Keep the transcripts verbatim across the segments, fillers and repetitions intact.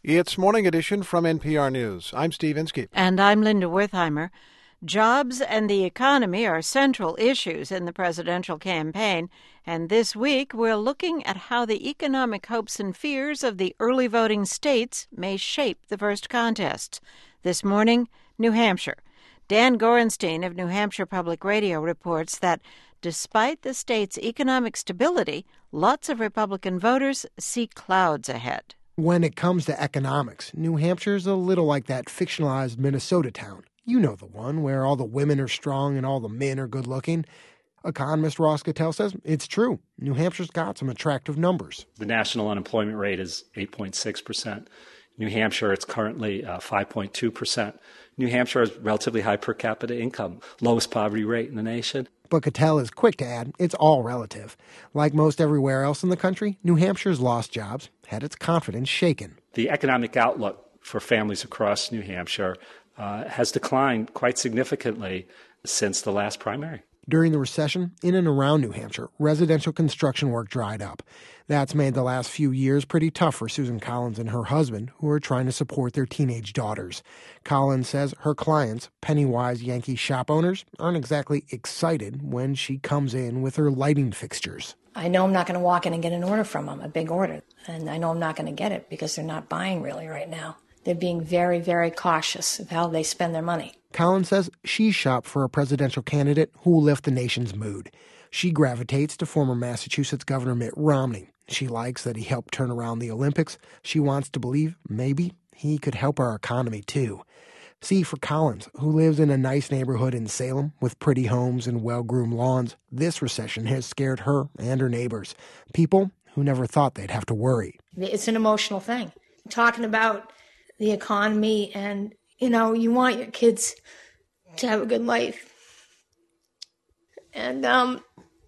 It's Morning Edition from N P R News. I'm Steve Inskeep. And I'm Linda Wertheimer. Jobs and the economy are central issues in the presidential campaign, and this week we're looking at how the economic hopes and fears of the early voting states may shape the first contests. This morning, New Hampshire. Dan Gorenstein of New Hampshire Public Radio reports that despite the state's economic stability, lots of Republican voters see clouds ahead. When it comes to economics, New Hampshire's a little like that fictionalized Minnesota town. You know the one where all the women are strong and all the men are good-looking. Economist Ross Cattell says it's true. New Hampshire's got some attractive numbers. The national unemployment rate is eight point six percent. New Hampshire, it's currently uh, five point two percent. New Hampshire has relatively high per capita income, lowest poverty rate in the nation. But Cattell is quick to add, it's all relative. Like most everywhere else in the country, New Hampshire's lost jobs had its confidence shaken. The economic outlook for families across New Hampshire uh, has declined quite significantly since the last primary. During the recession, in and around New Hampshire, residential construction work dried up. That's made the last few years pretty tough for Susan Collins and her husband, who are trying to support their teenage daughters. Collins says her clients, Pennywise Yankee shop owners, aren't exactly excited when she comes in with her lighting fixtures. I know I'm not going to walk in and get an order from them, a big order, and I know I'm not going to get it because they're not buying really right now. They're being very, very cautious of how they spend their money. Collins says she shopped for a presidential candidate who will lift the nation's mood. She gravitates to former Massachusetts Governor Mitt Romney. She likes that he helped turn around the Olympics. She wants to believe maybe he could help our economy too. See, for Collins, who lives in a nice neighborhood in Salem with pretty homes and well-groomed lawns, this recession has scared her and her neighbors, people who never thought they'd have to worry. It's an emotional thing. Talking about the economy and, you know, you want your kids to have a good life. And um,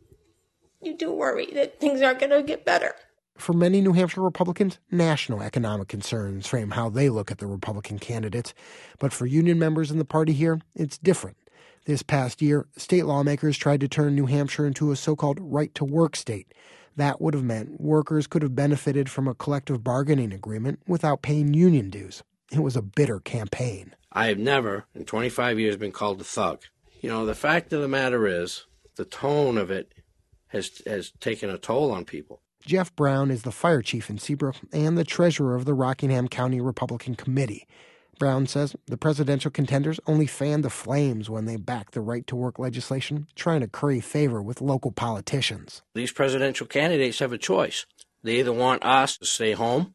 you do worry that things aren't going to get better. For many New Hampshire Republicans, national economic concerns frame how they look at the Republican candidates. But for union members in the party here, it's different. This past year, state lawmakers tried to turn New Hampshire into a so-called right-to-work state. That would have meant workers could have benefited from a collective bargaining agreement without paying union dues. It was a bitter campaign. I have never, in twenty-five years, been called a thug. You know, the fact of the matter is, the tone of it has has taken a toll on people. Jeff Brown is the fire chief in Seabrook and the treasurer of the Rockingham County Republican Committee. Brown says the presidential contenders only fanned the flames when they backed the right-to-work legislation, trying to curry favor with local politicians. These presidential candidates have a choice. They either want us to stay home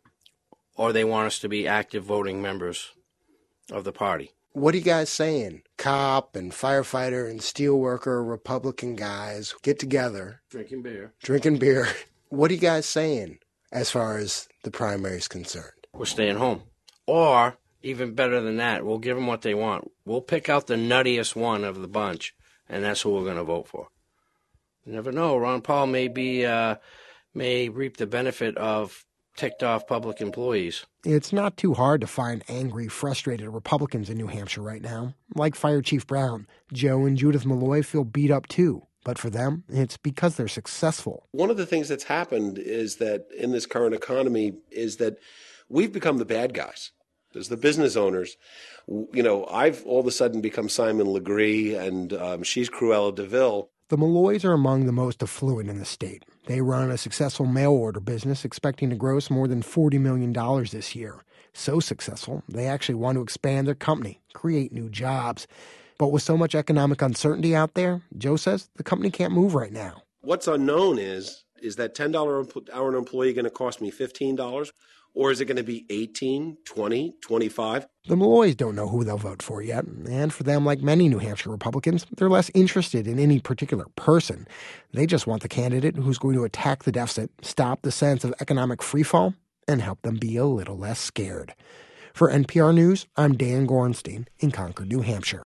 or they want us to be active voting members of the party. What are you guys saying? Cop and firefighter and steelworker Republican guys get together. Drinking beer. Drinking beer. What are you guys saying as far as the primary is concerned? We're staying home. Or, even better than that, we'll give them what they want. We'll pick out the nuttiest one of the bunch, and that's who we're going to vote for. You never know. Ron Paul may be, uh, may reap the benefit of ticked-off public employees. It's not too hard to find angry, frustrated Republicans in New Hampshire right now. Like Fire Chief Brown, Joe and Judith Malloy feel beat up too. But for them, it's because they're successful. One of the things that's happened is that in this current economy is that we've become the bad guys. As the business owners, you know, I've all of a sudden become Simon Legree and um, she's Cruella DeVille. The Malloys are among the most affluent in the state. They run a successful mail-order business expecting to gross more than forty million dollars this year. So successful, they actually want to expand their company, create new jobs. But with so much economic uncertainty out there, Joe says the company can't move right now. What's unknown is, is that ten dollars an hour employee going to cost me fifteen dollars? Or is it going to be eighteen, twenty, twenty-five? The Malloys don't know who they'll vote for yet. And for them, like many New Hampshire Republicans, they're less interested in any particular person. They just want the candidate who's going to attack the deficit, stop the sense of economic freefall, and help them be a little less scared. For N P R News, I'm Dan Gorenstein in Concord, New Hampshire.